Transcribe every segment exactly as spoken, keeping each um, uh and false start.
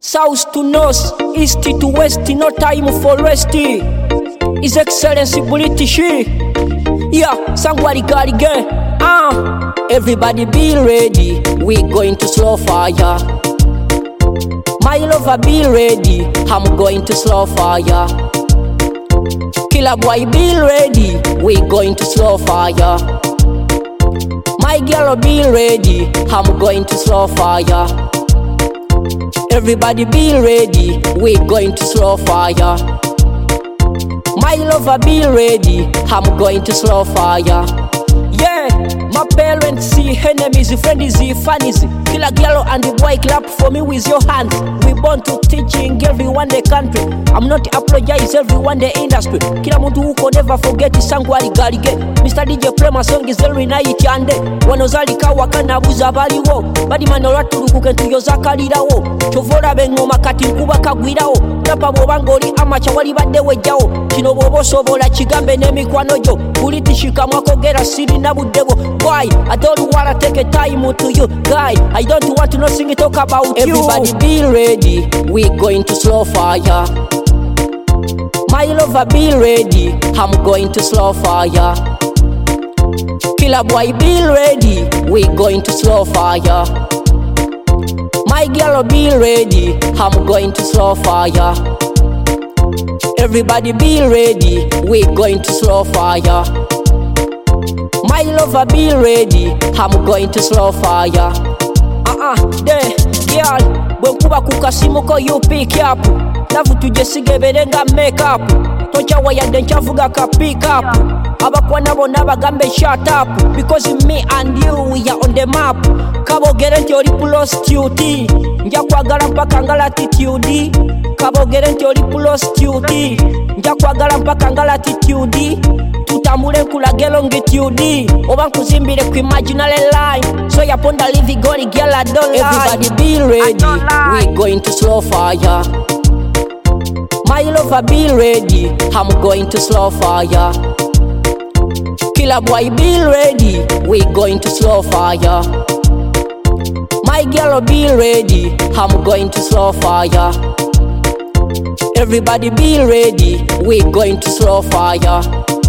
South to north, east to west, no time for rest. His Excellency British. Yeah, Sangwari Garige. Ah, everybody be ready. We going to slow fire. My lover be ready. I'm going to slow fire. Killer boy be ready. We going to slow fire. My girl be ready. I'm going to slow fire. Everybody be ready, we going to slow fire. My lover be ready, I'm going to slow fire. Yeah, my parents see enemies, friends see funnies. Kill a girl and the boy clap for me with your hands. We born to teaching everyone the country. I'm not apologize everyone the industry. Kila muntu uko never forget Sangwari Garige. Mister D J play my song is every night yande. Wanozalika wakana buza baliwo. Badi manolatu lukuke tuyoza kalirawo. Chovora bengoma kati nkuba kagwirawo. Tapa bobangoli amacha wali badde wejjawo. Kino bobo sobola chigambe nemikwano jo. Kulitishika mwakogera siri na budebo. Why? I don't wanna take a time to you. Guy, I don't want to know sing it talk about you. Everybody be ready, we going to slow fire. My lover be ready, I'm going to slow fire. Killer boy be ready, we going to slow fire. My girl be ready, I'm going to slow fire. Everybody be ready, we going to slow fire. My lover be ready, I'm going to slow fire. Uh-uh, there, girl, when kuba kukasimuko you pick up. Lavu tujesige berenga make up. Tocha waya denchavuga ka pick up. Abakwa nabo nabagambe shut up. Because me and you we are on the map. Kabo gerenti oli pulos tuti. Nja kwagala mpaka ngala attitude. Kabo gerenti oli pulos tuti. Nja kwagala mpaka ngala attitude. Tutamule nkula gelo ngitude. Oba nkuzimbire ku imaginary line. So ya ponda live gori girl I don't lie. Everybody be ready, we going to slow fire. My lover be ready, I'm going to slow fire. Killer boy be ready, we going to slow fire. My girl be ready, I'm going to slow fire. Everybody be ready, we going to slow fire.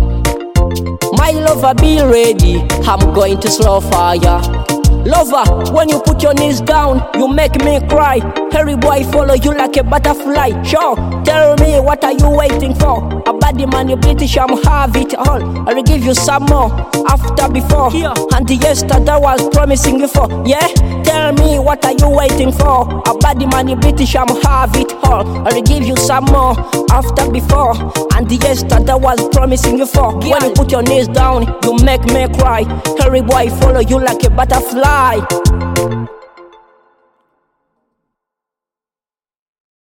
My lover be ready, I'm going to slow fire. Lover, when you put your knees down, you make me cry. Harry boy follow you like a butterfly. Sure, tell me what are you waiting for? A body man, you British, I'm have it all. I will give you some more after before. Yeah. And yesterday I was promising you for. Yeah, tell me what are you waiting for? A body man, you British, I'm have it all. I will give you some more after before. And yesterday I was promising you for. Yeah. When you put your knees down, you make me cry. Harry boy follow you like a butterfly.